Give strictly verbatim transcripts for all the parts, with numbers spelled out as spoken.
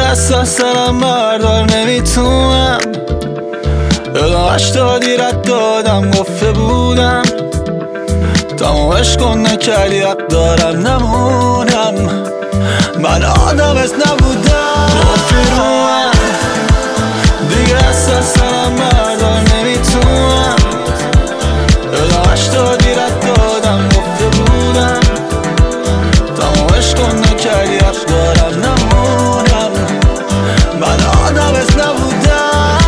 احساس سرم بردار نمیتونم ادامش دادی رد دادم گفته بودم تمامش کن نکردی حق دارم نمونم من آدم از نبودم گفتی رو من دیگه احساس سرم بردار نمیتونم ادامش دادی رد دادم گفته بودم تمامش کن نکردی حق دارم نمونم من آدم از نبودم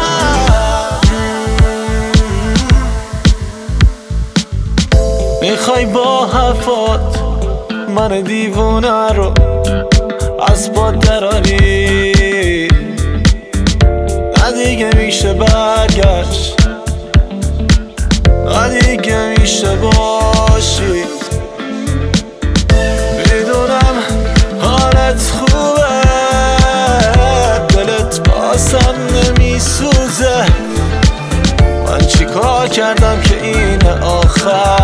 میخوای با حرفات من دیوونه رو از پا دراری نه دیگه میشه برگشت نه دیگه میشه باشی میدونم حالت خوبه دلت باسم نمیسوزه من چی کار کردم که این آخر